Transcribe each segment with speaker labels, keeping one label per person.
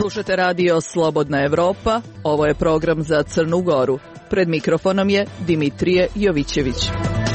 Speaker 1: Slušate radio Slobodna Evropa, ovo je program za Crnu Goru. Pred mikrofonom je Dimitrije Jovićević.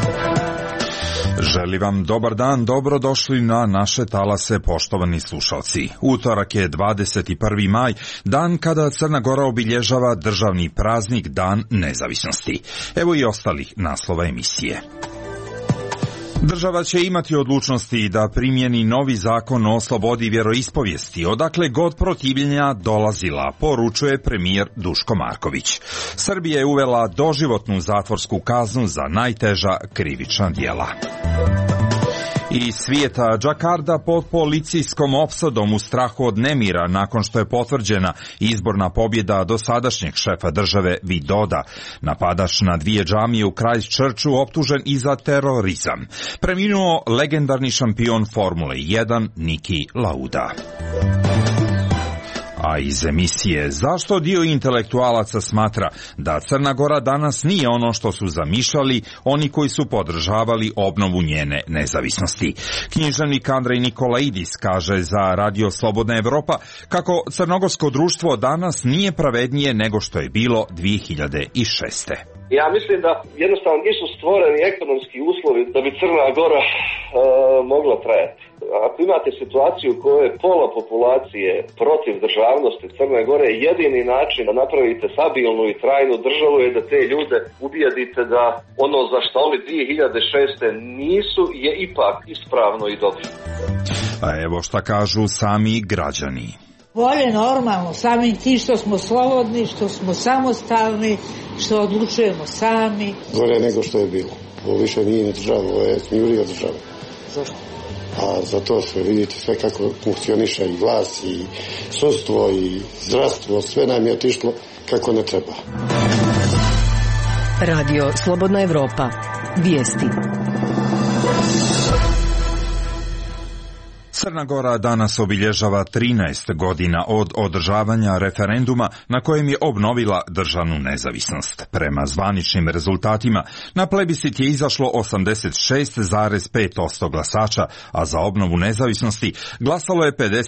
Speaker 2: Želim vam dobar dan, dobrodošli na naše talase, poštovani slušalci. Utorak je 21. maj, dan kada Crna Gora obilježava državni praznik Dan nezavisnosti. Evo i ostalih naslova emisije. Država će imati odlučnosti da primjeni novi zakon o slobodi vjeroispovijesti, odakle god protivljenja dolazila, poručuje premijer Duško Marković. Srbija je uvela doživotnu zatvorsku kaznu za najteža krivična djela. Iz svijeta, Džakarta pod policijskom opsadom u strahu od nemira nakon što je potvrđena izborna pobjeda dosadašnjeg šefa države Vidoda. Napadač na dvije džamije u Christchurchu optužen i za terorizam. Preminuo legendarni šampion Formule 1 Niki Lauda. A iz emisije zašto dio intelektualaca smatra da Crna Gora danas nije ono što su zamišljali oni koji su podržavali obnovu njene nezavisnosti. Književnik Andrej Nikolaidis kaže za Radio Slobodna Evropa kako crnogorsko društvo danas nije pravednije nego što je bilo 2006.
Speaker 3: Ja mislim da jednostavno nisu stvoreni ekonomski uslovi da bi Crna Gora mogla trajati. Ako imate situaciju u kojoj je pola populacije protiv državnosti Crne Gore, jedini način da napravite stabilnu i trajnu državu je da te ljude ubijedite da ono za što oni 2006. nisu je ipak ispravno i dobro.
Speaker 2: A evo šta kažu sami građani.
Speaker 4: Bolje normalno, samim tim što smo slobodni, što smo samostalni, što odlučujemo sami.
Speaker 5: Gore nego što je bilo. Ovo više nije država, ovo je smjurija država.
Speaker 4: Zašto?
Speaker 5: A zato sve vidite sve kako funkcioniše i vlast i sudstvo i zdravstvo, sve nam je otišlo kako ne treba.
Speaker 6: Radio Slobodna Evropa. Vijesti.
Speaker 2: Crna Gora danas obilježava 13 godina od održavanja referenduma na kojem je obnovila državnu nezavisnost. Prema zvaničnim rezultatima, na plebiscit je izašlo 86,5% glasača, a za obnovu nezavisnosti glasalo je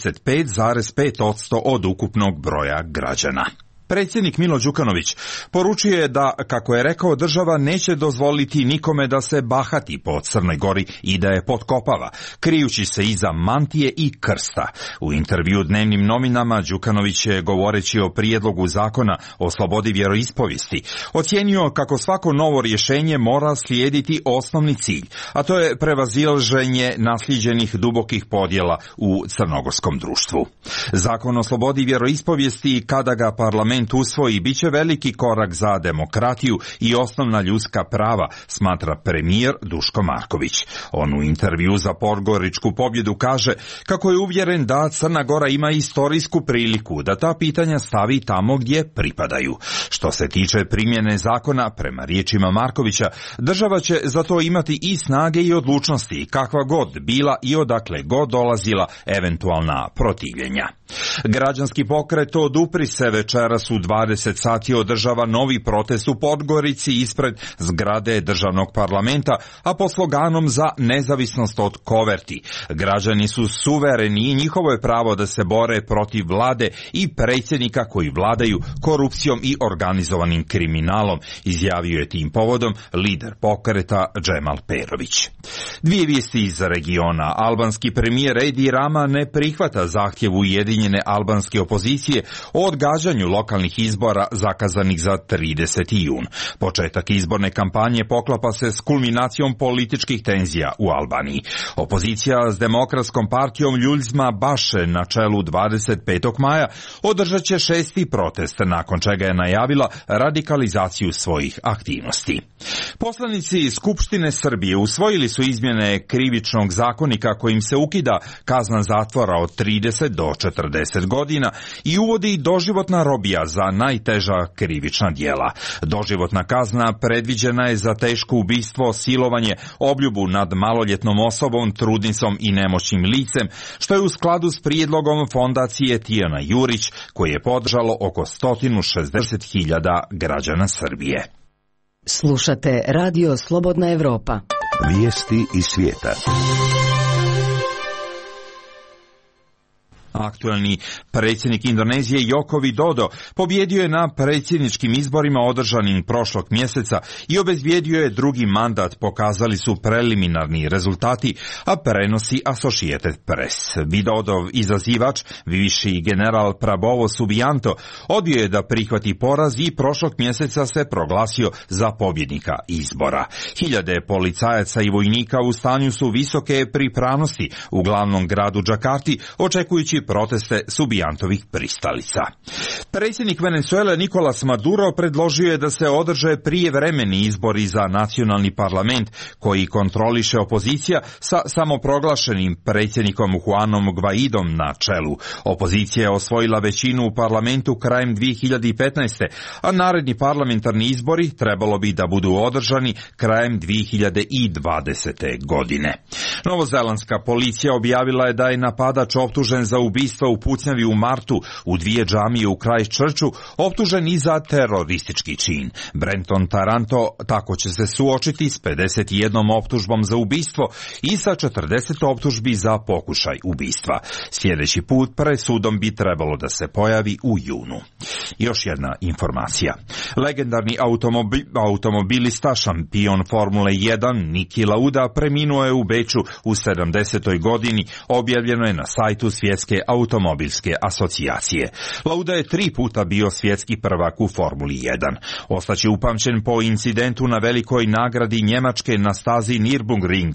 Speaker 2: 55,5% od ukupnog broja građana. Predsjednik Milo Đukanović poručio je da, kako je rekao, država neće dozvoliti nikome da se bahati po Crnoj Gori i da je potkopava, krijući se iza mantije i krsta. U intervju dnevnim novinama Đukanović je, govoreći o prijedlogu zakona o slobodi vjeroispovijesti, ocijenio kako svako novo rješenje mora slijediti osnovni cilj, a to je prevazilaženje naslijeđenih dubokih podjela u crnogorskom društvu. Zakon o slobodi vjeroispovijesti, kada ga parlament usvoji, bit će veliki korak za demokratiju i osnovna ljudska prava, smatra premijer Duško Marković. On u intervju za Podgoričku pobjedu kaže kako je uvjeren da Crna Gora ima istorijsku priliku da ta pitanja stavi tamo gdje pripadaju. Što se tiče primjene zakona, prema riječima Markovića, država će za to imati i snage i odlučnosti, kakva god bila i odakle god dolazila eventualna protivljenja. Građanski pokret Odupri se večeras u 20 sati održava novi protest u Podgorici ispred zgrade državnog parlamenta, a pod sloganom za nezavisnost od koverti. Građani su suvereni i njihovo je pravo da se bore protiv vlade i predsjednika koji vladaju korupcijom i organizovanim kriminalom, izjavio je tim povodom lider pokreta Džemal Perović. Dvije vijesti iz regiona. Albanski premijer Edi Rama ne prihvata zahtjev ujedinjene albanske opozicije o odgađanju lokalnih izbora zakazanih za 30. jun. Početak izborne kampanje poklapa se s kulminacijom političkih tenzija u Albaniji. Opozicija s Demokratskom partijom Ljuljzma Baše na čelu 25. maja održat će 6. protest, nakon čega je najavila radikalizaciju svojih aktivnosti. Poslanici Skupštine Srbije usvojili su izmjene krivičnog zakonika kojim se ukida kazna zatvora od 30 do 40 godina i uvodi doživotna robija za najteža krivična djela. Doživotna kazna predviđena je za teško ubistvo, silovanje, obljubu nad maloljetnom osobom, trudnicom i nemoćnim licem, što je u skladu s prijedlogom fondacije Tijana Jurić, koje je podržalo oko 160.000 građana Srbije.
Speaker 6: Slušate Radio Slobodna Evropa.
Speaker 7: Vijesti iz svijeta.
Speaker 2: Aktuelni predsjednik Indonezije Joko Widodo pobjedio je na predsjedničkim izborima održanim prošlog mjeseca i obezbijedio je drugi mandat, pokazali su preliminarni rezultati, a prenosi Associated Press. Widodov izazivač, viši general Prabowo Subianto, odbio je da prihvati poraz i prošlog mjeseca se proglasio za pobjednika izbora. Hiljade policajaca i vojnika u stanju su visoke pripravnosti u glavnom gradu Džakarti, očekujući proteste Subiantovih pristalica. Predsjednik Venezuele Nicolas Maduro predložio je da se održe prijevremeni izbori za nacionalni parlament koji kontroliše opozicija sa samoproglašenim predsjednikom Juanom Guaidom na čelu. Opozicija je osvojila većinu u parlamentu krajem 2015. a naredni parlamentarni izbori trebalo bi da budu održani krajem 2020. godine. Novozelandska policija objavila je da je napadač optužen za ubistvo u pucnjavi u martu u dvije džamije u Christchurchu optužen i za teroristički čin. Brenton Taranto tako će se suočiti s 51 optužbom za ubistvo i sa 40 optužbi za pokušaj ubistva. Sljedeći put pred sudom bi trebalo da se pojavi u junu. Još jedna informacija. Legendarni automobilista, šampion Formule 1 Niki Lauda preminuo je u Beču u 70. godini, objavljeno je na sajtu Svjetske automobilske asocijacije. Lauda je 3 puta bio svjetski prvak u Formuli 1. Ostaće upamćen po incidentu na velikoj nagradi Njemačke na stazi Nürburgring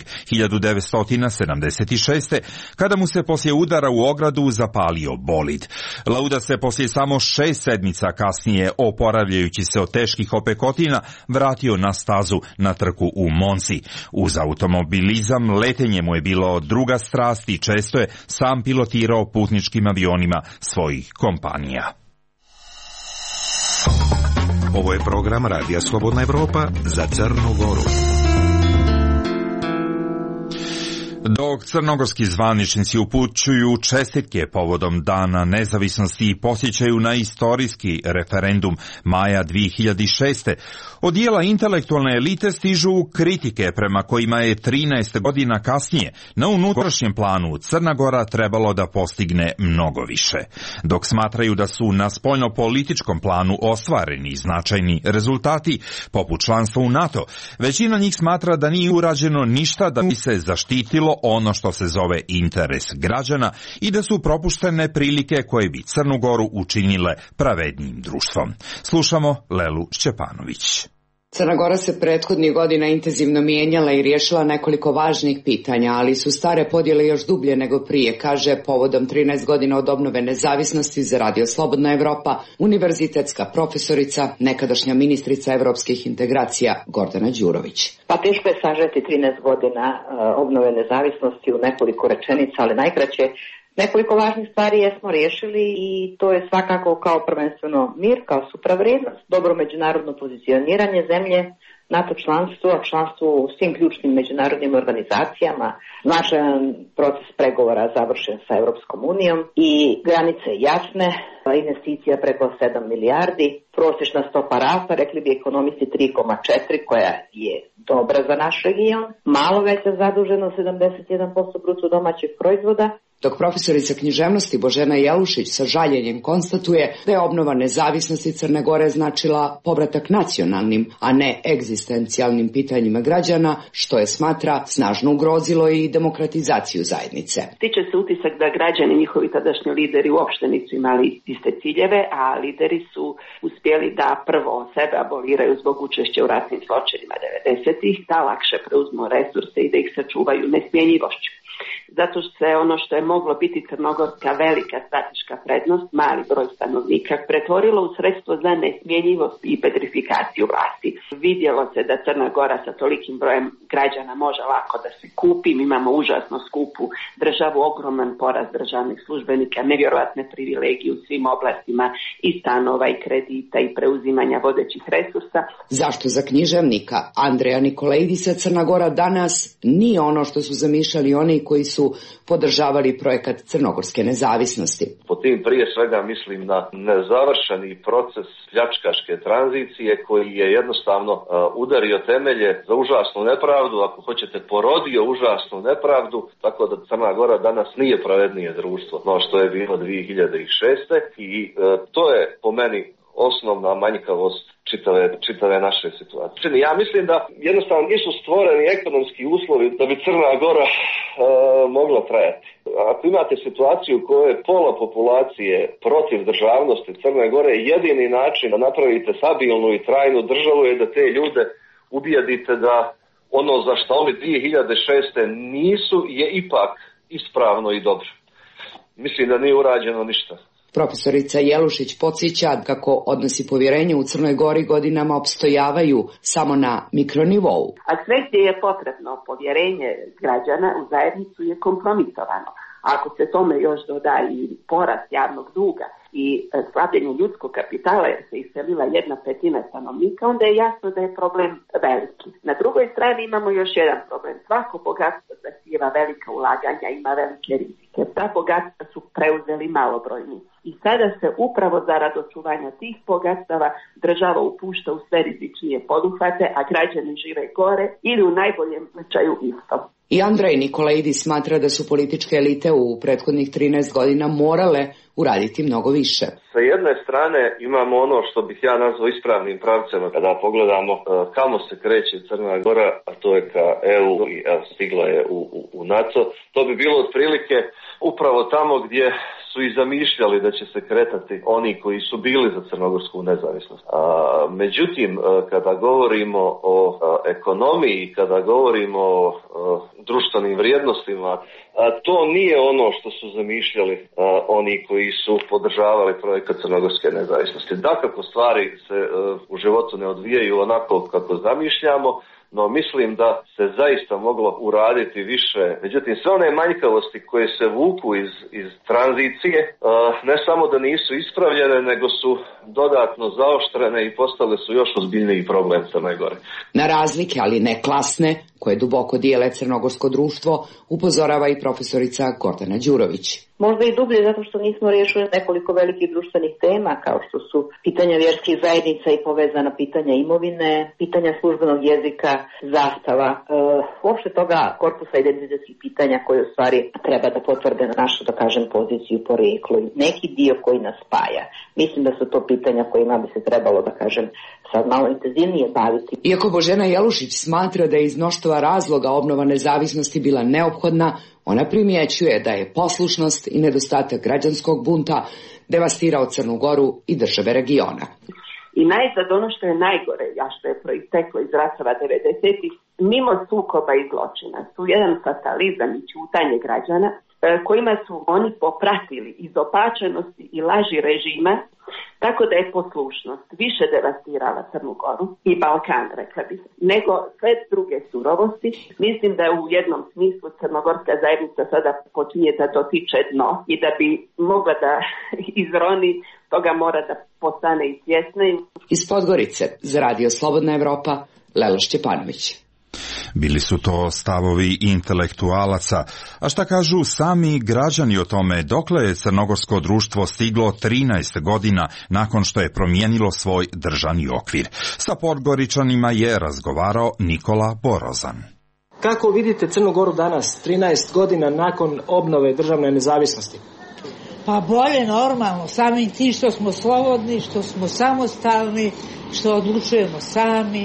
Speaker 2: 1976. kada mu se poslije udara u ogradu zapalio bolid. Lauda se poslije samo 6 sedmica kasnije, oporavljajući se od teških opekotina, vratio na stazu na trku u Monci. Uz automobilizam letenje mu je bilo druga strast i često je sam pilotirao putničkim avionima svojih kompanija.
Speaker 7: Ovo je program Radija Slobodna Evropa za Crnu Goru.
Speaker 2: Dok crnogorski zvaničnici upućuju čestitke povodom Dana nezavisnosti i posjećaju na istorijski referendum maja 2006. od dijela intelektualne elite stižu kritike prema kojima je 13 godina kasnije na unutrašnjem planu Crna Gora trebalo da postigne mnogo više. Dok smatraju da su na spoljno-političkom planu ostvareni značajni rezultati, poput članstva u NATO, većina njih smatra da nije urađeno ništa da bi se zaštitilo ono što se zove interes građana i da su propuštene prilike koje bi Crnu Goru učinile pravednijim društvom. Slušamo Lelu Šćepanović.
Speaker 8: Crna Gora se prethodnih godina intenzivno mijenjala i riješila nekoliko važnih pitanja, ali su stare podjele još dublje nego prije, kaže povodom 13 godina od obnove nezavisnosti za Radio Slobodna Evropa univerzitetska profesorica, nekadašnja ministrica evropskih integracija Gordana Đurović.
Speaker 9: Pa teško je sažeti 13 godina obnove nezavisnosti u nekoliko rečenica, ali najkraće nekoliko važnih stvari jesmo riješili i to je svakako kao prvenstveno mir, kao supravrednost, dobro međunarodno pozicioniranje zemlje, NATO članstvo, a članstvo u svim ključnim međunarodnim organizacijama, značajan proces pregovora završen sa Europskom unijom i granice jasne, investicija preko 7 milijardi, prosječna stopa rasta, rekli bi ekonomisti 3,4 koja je dobra za naš region, malo veća zaduženost 71% bruto domaćeg proizvoda.
Speaker 8: Dok profesorica književnosti Božena Jelušić sa žaljenjem konstatuje da je obnova nezavisnosti Crne Gore značila povratak nacionalnim, a ne egzistencijalnim pitanjima građana, što je smatra snažno ugrozilo i demokratizaciju zajednice.
Speaker 10: Stiče se utisak da građani, njihovi tadašnji lideri uopšte nisu imali iste ciljeve, a lideri su uspjeli da prvo sebe aboliraju zbog učešća u ratnim zločinima 90-ih, da lakše preuzmu resurse i da ih sačuvaju nesmjenjivošću. Zato što se ono što je moglo biti crnogorska velika strateška prednost, mali broj stanovnika, pretvorilo u sredstvo za nesmjenjivost i petrifikaciju vlasti. Vidjelo se da Crna Gora sa tolikim brojem građana može lako da se kupi. Mi imamo užasno skupu državu, ogroman porast državnih službenika, nevjerojatne privilegije u svim oblastima i stanova i kredita i preuzimanja vodećih resursa.
Speaker 8: Zašto za književnika Andreja Nikolaidisa Crna Gora danas nije ono što su zamišljali oni oni koji su podržavali projekat crnogorske nezavisnosti.
Speaker 3: Po tim prije svega mislim na nezavršeni proces pljačkaške tranzicije koji je jednostavno udario temelje za užasnu nepravdu, ako hoćete porodio užasnu nepravdu, tako da Crna Gora danas nije pravednije društvo no što je bilo 2006. I to je po meni osnovna manjkavost čitave naše situacije. Ja mislim da jednostavno nisu stvoreni ekonomski uslovi da bi Crna Gora mogla trajati. Ako imate situaciju u kojoj je pola populacije protiv državnosti Crne Gore, jedini način da napravite stabilnu i trajnu državu je da te ljude ubijedite da ono za što oni 2006. nisu je ipak ispravno i dobro. Mislim da nije urađeno ništa.
Speaker 8: Profesorica Jelušić podsjeća kako odnosi povjerenja u Crnoj Gori godinama opstojavaju samo na mikronivou.
Speaker 10: A sve gdje je potrebno povjerenje građana u zajednicu je kompromitovano. Ako se tome još doda i porast javnog duga i slabljenje ljudskog kapitala jer se iselila 1/5 stanovnika, onda je jasno da je problem veliki. Na drugoj strani imamo još jedan problem. Svako bogatstvo zahtijeva velika ulaganja, ima velike rizike. Ta bogatstva su preuzeli malobrojni. I sada se upravo zarad očuvanja tih bogatstava država upušta u sve rizičnije poduhvate, a građani žive gore ili u najboljem slučaju isto.
Speaker 8: I Andrej Nikolaidis smatra da su političke elite u prethodnih 13 godina morale uraditi mnogo više.
Speaker 3: Sa jedne strane imamo ono što bih ja nazvao ispravnim pravcema kada pogledamo kamo se kreće Crna Gora, a to je ka EU i stigla je u NATO. To bi bilo otprilike upravo tamo gdje su i zamišljali da će se kretati oni koji su bili za crnogorsku nezavisnost. Međutim, kada govorimo o ekonomiji, kada govorimo o društvenim vrijednostima, to nije ono što su zamišljali oni koji su podržavali projekat crnogorske nezavisnosti. Dakako stvari se u životu ne odvijaju onako kako zamišljamo, no mislim da se zaista moglo uraditi više. Međutim, sve one manjkavosti koje se vuku iz tranzicije, ne samo da nisu ispravljene, nego su dodatno zaoštrene i postale su još ozbiljniji problem Crne Gore.
Speaker 8: Na razlike, ali ne klasne, koje duboko dijele crnogorsko društvo, upozorava i profesorica Gordana Đurović.
Speaker 9: Možda i dublje zato što nismo riješili nekoliko velikih društvenih tema kao što su pitanja vjerskih zajednica i povezana pitanja imovine, pitanja službenog jezika, zastava, uopšte toga korpusa identitetskih pitanja koje u stvari treba da potvrde na našu, da kažem, poziciju, porijeklo i neki dio koji nas spaja. Mislim da su to pitanja kojima bi se trebalo, da kažem, sad malo intenzivnije baviti.
Speaker 8: Iako Božena Jelušić smatra da je iz mnoštva razloga obnova nezavisnosti bila neophodna, ona primjećuje da je poslušnost i nedostatak građanskog bunta devastirao Crnu Goru i države regiona.
Speaker 10: I najzad ono što je najgore, a što je proisteklo iz ratova 90-ih, mimo sukoba i zločina, su jedan fatalizam i ćutanje građana kojima su oni popratili izopačenosti i laži režima, tako da je poslušnost više devastirala Crnu Goru i Balkan, rekla bi se, nego sve druge surovosti. Mislim da je u jednom smislu crnogorska zajednica sada počinje da dotiče dno i da bi mogla da izroni, toga mora da postane i svjesna.
Speaker 8: Iz Podgorice za Radio Slobodna Evropa, Lela Šćepanović.
Speaker 2: Bili su to stavovi intelektualaca, a šta kažu sami građani o tome dokle je crnogorsko društvo stiglo 13 godina nakon što je promijenilo svoj državni okvir. Sa Podgoričanima je razgovarao Nikola Borozan.
Speaker 11: Kako vidite Crnu Goru danas, 13 godina nakon obnove državne nezavisnosti?
Speaker 4: Pa bolje, normalno, samim tim što smo slobodni, što smo samostalni, što odlučujemo sami.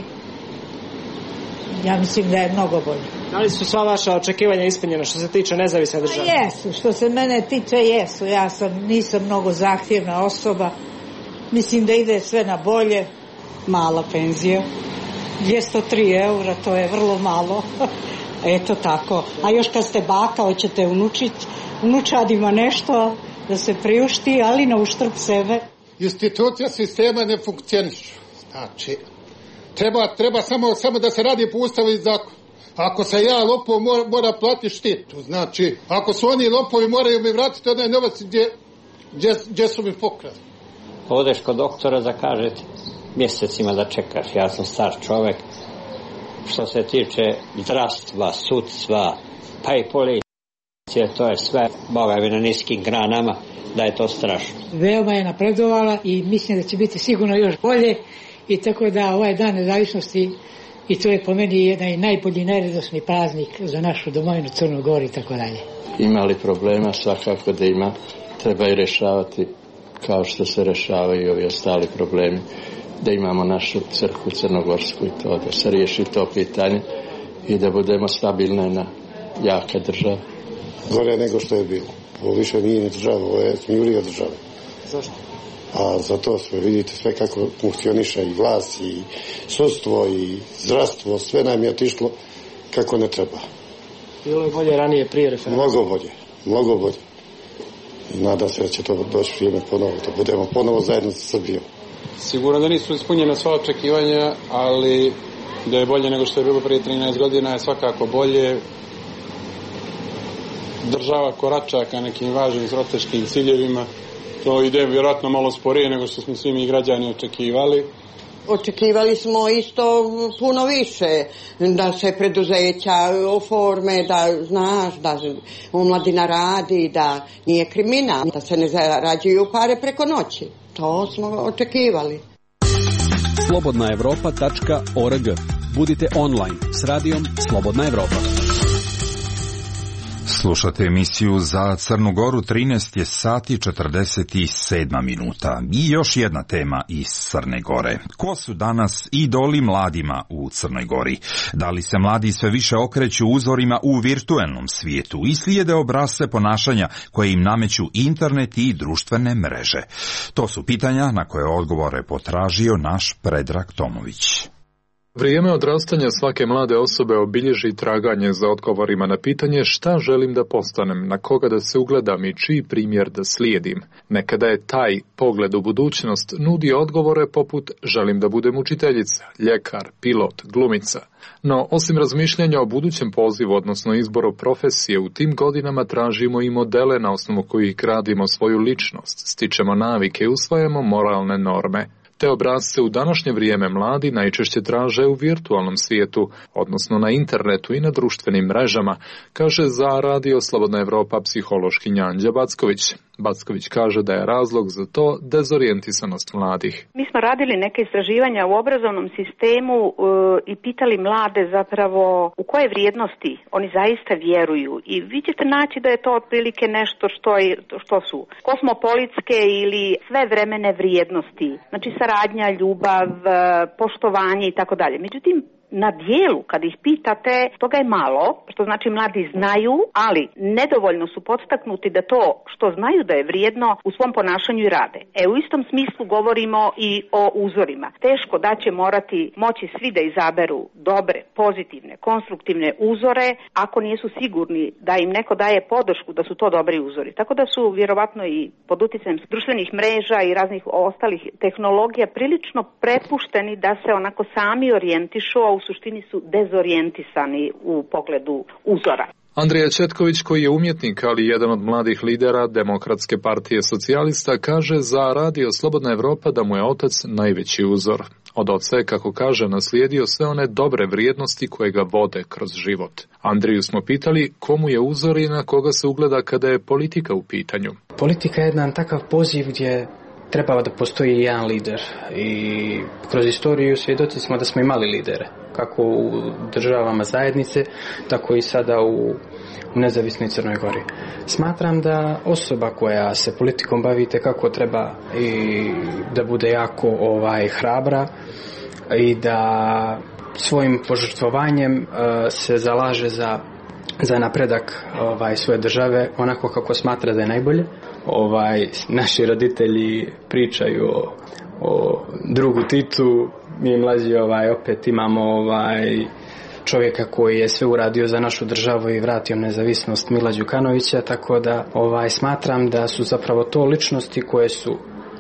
Speaker 4: Ja mislim da je mnogo bolje.
Speaker 11: Da li su sva vaša očekivanja ispunjena što se tiče nezavisne države?
Speaker 4: Jesu, što se mene tiče jesu. Nisam mnogo zahtjevna osoba. Mislim da ide sve na bolje.
Speaker 12: Mala penzija. 203 eura, to je vrlo malo. Eto tako. A još kad ste baka, hoćete unučadima nešto da se priušti, ali na uštrb sebe.
Speaker 13: Institucija sistema ne funkcionišu. Znači, treba samo da se radi po ustavu i zakonu. Ako se ja lopov mora platiti štetu, znači, ako su oni lopovi moraju mi vratiti onaj novac gdje su mi pokrali.
Speaker 14: Odeš kod doktora da kažete mjesecima da čekaš, ja sam star čovjek. Što se tiče zdravstva, sudstva, pa i policije. policije, to je sve, boga mi, na niskim granama, da je to strašno.
Speaker 4: Veoma je napredovala i mislim da će biti sigurno još bolje i tako da ovaj dan nezavisnosti, i to je po meni jedan najbolji neredosni praznik za našu domovinu Crnu Goru i tako dalje.
Speaker 15: Ima li problema? Svakako da ima. Treba i rešavati kao što se rešavaju i ovi ostali problemi. Da imamo našu crkvu crnogorsku i to, da se riješi to pitanje i da budemo stabilna na jaka država.
Speaker 5: Gore nego što je bilo. Ovo više nije ni država, ovo je smijurija država.
Speaker 11: Zašto?
Speaker 5: A zato sve vidite sve kako funkcioniše i vlast i sudstvo i zdravstvo, sve nam je otišlo kako ne treba.
Speaker 11: Bilo je bolje ranije prije referenduma?
Speaker 5: Mnogo bolje. I nadam se da će to doći vrijeme ponovo, da budemo ponovo zajedno sa Srbijom.
Speaker 16: Sigurno da nisu ispunjena sva očekivanja, ali da je bolje nego što je bilo prije 13 godina je svakako bolje. Država korača ka nekim važnim strateškim ciljevima. To ide vjerojatno malo sporije nego što smo svi mi građani očekivali.
Speaker 17: Očekivali smo isto puno više, da se preduzeća oforme, da znaš, da omladina radi, da nije kriminal, da se ne zarađuju pare preko noći. To smo očekivali.
Speaker 18: slobodnaevropa.org. Budite online s radijom Slobodna Evropa.
Speaker 2: Slušate emisiju za Crnu Goru, 13 je sati 47 minuta. I još jedna tema iz Crne Gore. Ko su danas idoli mladima u Crnoj Gori? Da li se mladi sve više okreću uzorima u virtuelnom svijetu i slijede obrasce ponašanja koje im nameću internet i društvene mreže? To su pitanja na koje odgovore potražio naš Predrag Tomović.
Speaker 19: Vrijeme odrastanja svake mlade osobe obilježi traganje za odgovorima na pitanje šta želim da postanem, na koga da se ugledam i čiji primjer da slijedim. Nekada je taj pogled u budućnost nudi odgovore poput želim da budem učiteljica, ljekar, pilot, glumica. No, osim razmišljanja o budućem pozivu, odnosno izboru profesije, u tim godinama tražimo i modele na osnovu kojih gradimo svoju ličnost, stičemo navike i usvajamo moralne norme. Te obrasce u današnje vrijeme mladi najčešće traže u virtualnom svijetu, odnosno na internetu i na društvenim mrežama, kaže za Radio Slobodna Evropa psihološkinja Anđa Backović. Backović kaže da je razlog za to dezorijentisanost mladih.
Speaker 20: Mi smo radili neke istraživanja u obrazovnom sistemu i pitali mlade zapravo u koje vrijednosti oni zaista vjeruju. I vi ćete naći da je to otprilike nešto što su kosmopolitske ili sve vremene vrijednosti. Znači saradnja, ljubav, poštovanje i tako dalje. Međutim, na dijelu, kad ih pitate, toga je malo, što znači mladi znaju, ali nedovoljno su podstaknuti da to što znaju da je vrijedno u svom ponašanju i rade. U istom smislu govorimo i o uzorima. Teško da će moći svi da izaberu dobre, pozitivne, konstruktivne uzore, ako nisu sigurni da im neko daje podršku da su to dobri uzori. Tako da su vjerovatno i pod utjecajem društvenih mreža i raznih ostalih tehnologija prilično prepušteni da se onako sami orijentišu, a u suštini su dezorijentisani u pogledu uzora.
Speaker 19: Andrija Četković, koji je umjetnik, ali jedan od mladih lidera Demokratske partije socijalista, kaže za Radio Slobodna Evropa da mu je otac najveći uzor. Od oca je, kako kaže, naslijedio sve one dobre vrijednosti koje ga vode kroz život. Andriju smo pitali komu je uzor i na koga se ugleda kada je politika u pitanju.
Speaker 21: Politika je jedan takav poziv gdje trebao da postoji jedan lider i kroz istoriju svjedoci smo da smo imali lidere, kako u državama zajednice, tako i sada u nezavisnoj Crnoj Gori. Smatram da osoba koja se politikom bavi kako treba i da bude jako hrabra i da svojim požrtvovanjem se zalaže za napredak svoje države onako kako smatra da je najbolje. Naši roditelji pričaju o drugu Titu, mi mlađi opet imamo čovjeka koji je sve uradio za našu državu i vratio nezavisnost, Mila Đukanovića, tako da smatram da su zapravo to ličnosti koje su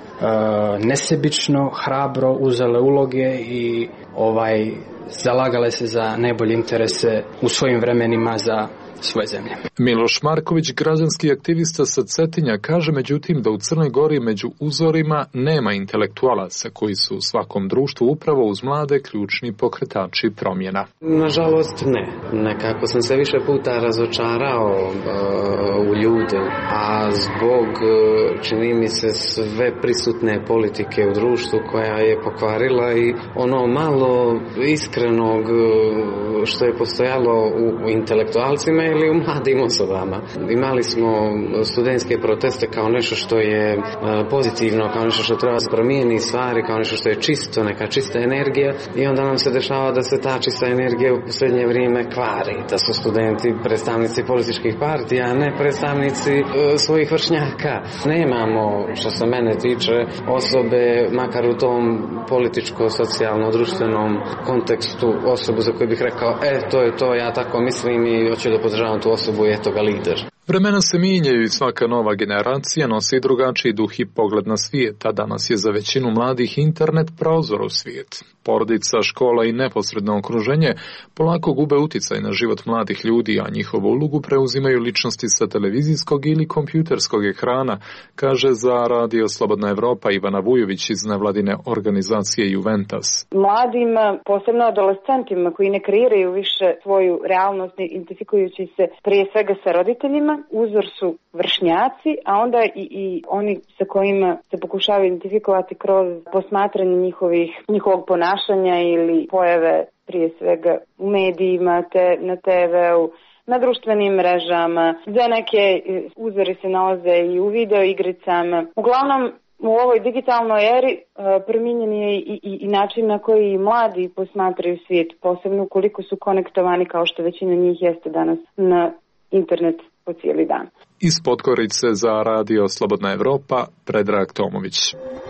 Speaker 21: nesebično, hrabro uzele uloge i zalagale se za najbolje interese u svojim vremenima za svoje zemlje.
Speaker 19: Miloš Marković, građanski aktivista sa Cetinja, kaže međutim da u Crnoj Gori među uzorima nema intelektualaca koji su u svakom društvu upravo uz mlade ključni pokretači promjena.
Speaker 21: Nažalost ne. Nekako sam se više puta razočarao u ljude, a zbog čini mi se sve prisutne politike u društvu koja je pokvarila i ono malo iskrenog što je postojalo u intelektualcima ili u mladim osobama. Imali smo studentske proteste kao nešto što je pozitivno, kao nešto što treba promijeniti stvari, kao nešto što je čisto, neka čista energija, i onda nam se dešava da se ta čista energija u posljednje vrijeme kvari, da su studenti predstavnici političkih partija, a ne predstavnici svojih vršnjaka. Nemamo, što se mene tiče, osobe, makar u tom političko-socijalno-društvenom kontekstu, osobu za koju bih rekao, to je to, ja tako mislim i hoću da podržavam tu osobu i eto ga lider.
Speaker 19: Vremena se mijenjaju i svaka nova generacija nosi drugačiji duh i pogled na svijet, a danas je za većinu mladih internet prozor u svijet. Porodica, škola i neposredno okruženje polako gube utjecaj na život mladih ljudi, a njihovu ulogu preuzimaju ličnosti sa televizijskog ili kompjuterskog ekrana, kaže za Radio Slobodna Evropa Ivana Vujović iz nevladine organizacije Juventus.
Speaker 1: Mladim, posebno adolescentima koji ne kreiraju više svoju realnost identifikujući se prije svega sa roditeljima, uzor su vršnjaci, a onda i oni sa kojima se pokušavaju identifikovati kroz posmatranje njihovog ponašanja ili pojave prije svega u medijima, na TV-u, na društvenim mrežama. Za neke uzori se nalaze i u video igricama. Uglavnom, u ovoj digitalnoj eri promijenjen je i način na koji mladi posmatraju svijet, posebno ukoliko su konektovani, kao što većina njih jeste danas, na internet po cijeli dan.
Speaker 19: Iz Podgorice za Radio Slobodna Evropa, Predrag Tomović.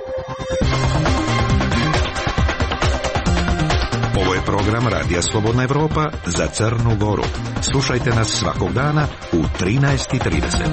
Speaker 7: Ovo je program Radija Slobodna Evropa za Crnu Goru. Slušajte nas svakog dana u 13:30.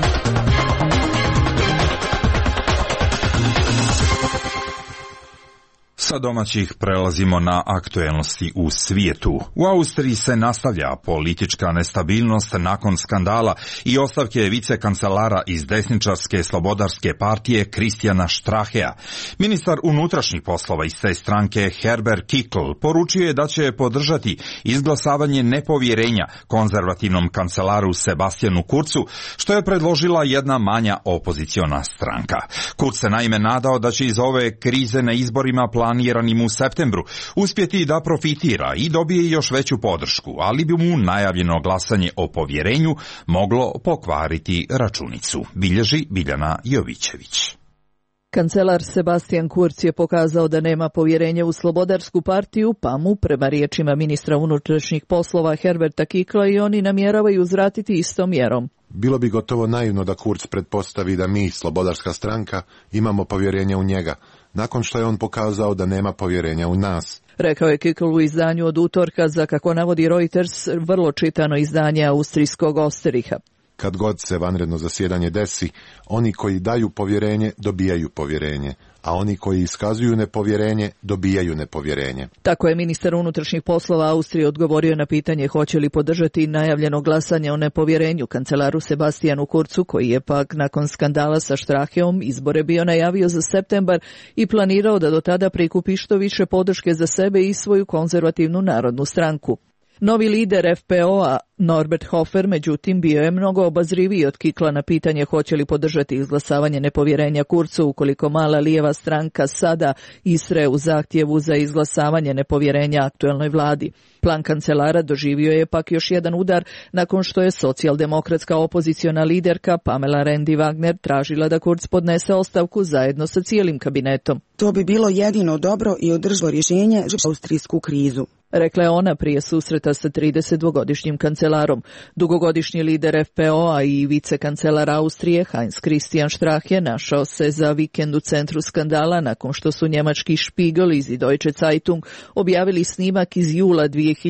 Speaker 2: Sa domaćih prelazimo na aktuelnosti u svijetu. U Austriji se nastavlja politička nestabilnost nakon skandala i ostavke vicekancelara iz desničarske slobodarske partije Christiana Strachea. Ministar unutrašnjih poslova iz te stranke Herbert Kickl poručio je da će podržati izglasavanje nepovjerenja konzervativnom kancelaru Sebastianu Kurzu, što je predložila jedna manja opoziciona stranka. Kurz se naime nadao da će iz ove krize na izborima planiranim u septembru uspjeti da profitira i dobije još veću podršku, ali bi mu najavljeno glasanje o povjerenju moglo pokvariti računicu, bilježi Biljana Jovićević.
Speaker 22: Kancelar Sebastian Kurz je pokazao da nema povjerenja u slobodarsku partiju, pa mu, prema riječima ministra unutrašnjih poslova Herberta Kickla, i oni namjeravaju uzvratiti istom mjerom.
Speaker 23: Bilo bi gotovo naivno da Kurz pretpostavi da mi, slobodarska stranka, imamo povjerenja u njega, nakon što je on pokazao da nema povjerenja u nas.
Speaker 22: Rekao je Kickl u izdanju od utorka za, kako navodi Reuters, vrlo čitano izdanje austrijskog Osteriha.
Speaker 23: Kad god se vanredno zasjedanje desi, oni koji daju povjerenje dobijaju povjerenje, a oni koji iskazuju nepovjerenje dobijaju nepovjerenje.
Speaker 22: Tako je ministar unutrašnjih poslova Austrije odgovorio na pitanje hoće li podržati najavljeno glasanje o nepovjerenju kancelaru Sebastianu Kurzu, koji je pak nakon skandala sa Stracheom izbore bio najavio za septembar i planirao da do tada prikupi što više podrške za sebe i svoju konzervativnu narodnu stranku. Novi lider FPO-a Norbert Hofer, međutim, bio je mnogo obazriviji od Kickla na pitanje hoće li podržati izglasavanje nepovjerenja Kurzu ukoliko mala lijeva stranka sada istre u zahtjevu za izglasavanje nepovjerenja aktuelnoj vladi. Plan kancelara doživio je pak još jedan udar nakon što je socijaldemokratska opoziciona liderka Pamela Rendi-Wagner tražila da Kurz podnese ostavku zajedno sa cijelim kabinetom.
Speaker 24: To bi bilo jedino dobro i održivo rješenje za austrijsku krizu,
Speaker 22: rekla je ona prije susreta sa 32-godišnjim kancelarom. Dugogodišnji lider FPO-a i vicekancelar Austrije Heinz Christian Strache našao se za vikend u centru skandala nakon što su njemački Spiegel i Deutsche Zeitung objavili snimak iz jula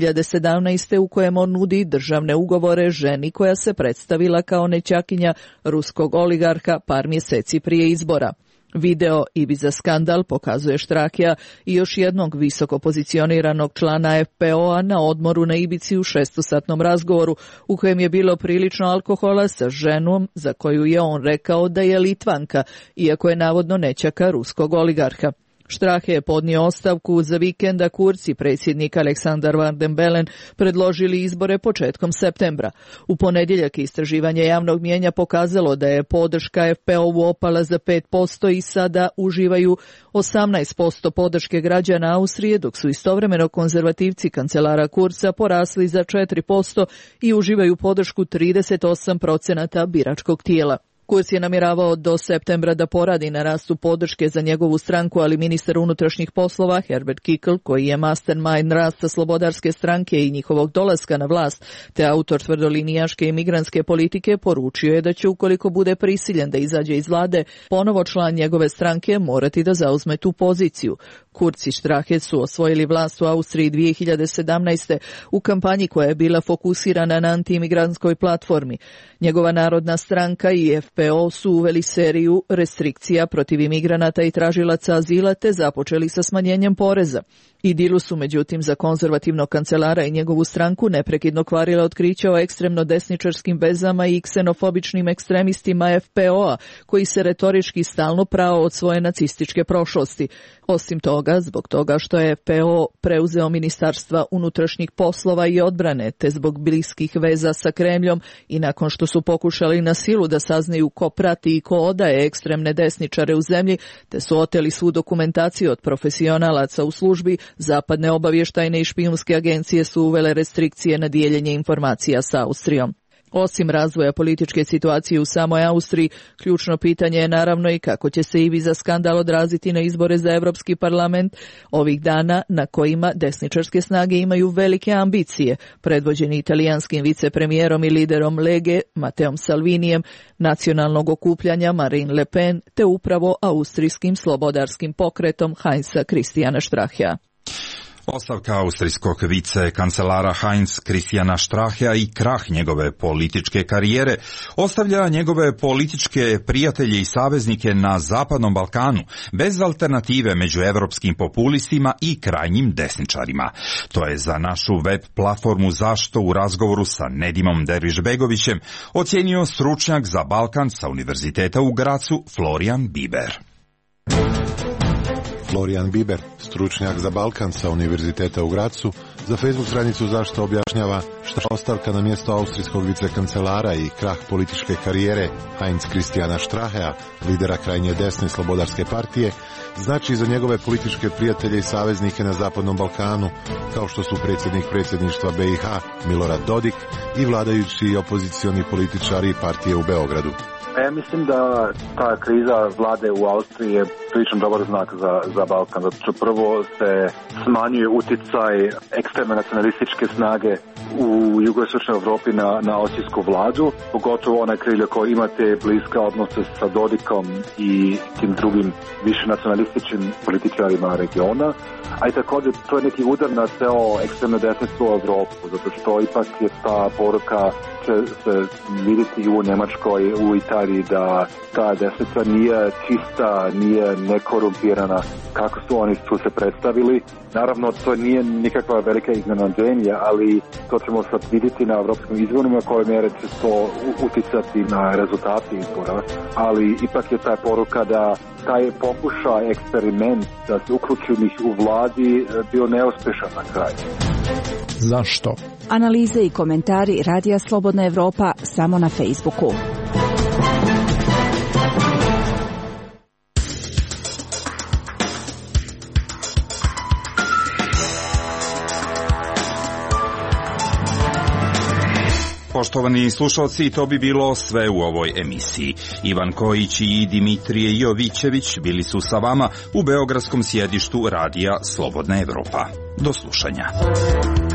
Speaker 22: 2017. u kojem on nudi državne ugovore ženi koja se predstavila kao nećakinja ruskog oligarha par mjeseci prije izbora. Video Ibiza skandal pokazuje Štrahija i još jednog visoko pozicioniranog člana FPO-a na odmoru na Ibici u 6-satnom razgovoru u kojem je bilo prilično alkohola sa ženom za koju je on rekao da je Litvanka, iako je navodno nećaka ruskog oligarha. Strahe je podnio ostavku za vikenda. Kurz i predsjednik Aleksandar Van den Bellen predložili izbore početkom septembra. U ponedjeljak istraživanje javnog mijenja pokazalo da je podrška FPO-u opala za 5% i sada uživaju 18% podrške građana Austrije, dok su istovremeno konzervativci kancelara Kurza porasli za 4% i uživaju podršku 38% biračkog tijela. Kurz je namjeravao do septembra da poradi na rastu podrške za njegovu stranku, ali ministar unutrašnjih poslova Herbert Kickl, koji je mastermind rasta Slobodarske stranke i njihovog dolaska na vlast, te autor tvrdolinijaške imigrantske politike, poručio je da će, ukoliko bude prisiljen da izađe iz vlade, ponovo član njegove stranke morati da zauzme tu poziciju. Kurz i Strahe su osvojili vlast u Austriji 2017. u kampanji koja je bila fokusirana na antiimigrantskoj platformi. Njegova narodna stranka i FPO su uveli seriju restrikcija protiv imigranata i tražilaca azila te započeli sa smanjenjem poreza. Idilu su, međutim, za konzervativnog kancelara i njegovu stranku neprekidno kvarila otkrića o ekstremno desničarskim vezama i ksenofobičnim ekstremistima FPO-a, koji se retorički stalno prao od svoje nacističke prošlosti. Osim toga, zbog toga što je FPO preuzeo ministarstva unutrašnjih poslova i odbrane, te zbog bliskih veza sa Kremljom i nakon što su pokušali na silu da saznaju ko prati i ko odaje ekstremne desničare u zemlji, te su oteli svu dokumentaciju od profesionalaca u službi, zapadne obavještajne i špijunske agencije su uvele restrikcije na dijeljenje informacija sa Austrijom. Osim razvoja političke situacije u samoj Austriji, ključno pitanje je naravno i kako će se Ibiza skandal odraziti na izbore za Europski parlament ovih dana na kojima desničarske snage imaju velike ambicije, predvođeni italijanskim vicepremijerom i liderom Lege Matteom Salvinijem, nacionalnog okupljanja Marine Le Pen, te upravo austrijskim slobodarskim pokretom Heinza Christiana Strachea.
Speaker 2: Ostavka austrijskog vice-kancelara Heinz Christiana Strachea i krah njegove političke karijere ostavlja njegove političke prijatelje i saveznike na Zapadnom Balkanu bez alternative među evropskim populistima i krajnjim desničarima. To je za našu web platformu Zašto u razgovoru sa Nedimom Dervišbegovićem ocijenio stručnjak za Balkan sa Univerziteta u Gracu Florian Biber.
Speaker 23: Florian Biber, stručnjak za Balkan sa Univerziteta u Gracu, za Facebook stranicu Zašto objašnjava šta ostavka na mjesto austrijskog vicekancelara i krah političke karijere Heinz Christiana Strachea, lidera krajnje desne Slobodarske partije, znači za njegove političke prijatelje i saveznike na Zapadnom Balkanu, kao što su predsjedništva BiH Milorad Dodik i vladajući i opozicioni političari partije u Beogradu.
Speaker 3: Ja mislim da ta kriza vlade u Austriji je prilično dobar znak za Balkan, zato što prvo se smanjuje utjecaj ekstremne nacionalističke snage u jugoistočnoj Europi na austrijsku vladu, pogotovo onaj krilje koji imate bliske odnose sa Dodikom i tim drugim više nacionalističkim političarima regiona, a i također to je neki udar na ceo ekstremno desnicu u Europu, zato što ipak je ta poruka će se vidjeti i u Njemačkoj, u Italiji, da ta desnica nije čista, nije nekorumpirana kako su oni tu se predstavili. Naravno, to nije nikakva velika iznenađenje, ali to ćemo sad vidjeti na evropskim izborima koje mjere će to uticati na rezultate izbora, ali ipak je ta poruka da taj pokušaj, eksperiment da se uključi njih u vladi bio neuspješan na kraju.
Speaker 6: Zašto? Analize i komentari Radija Slobodna Evropa samo na Facebooku.
Speaker 2: Poštovani slušalci, to bi bilo sve u ovoj emisiji. Ivan Kojić i Dimitrije Jovićević bili su sa vama u beogradskom sjedištu Radija Slobodna Evropa. Do slušanja.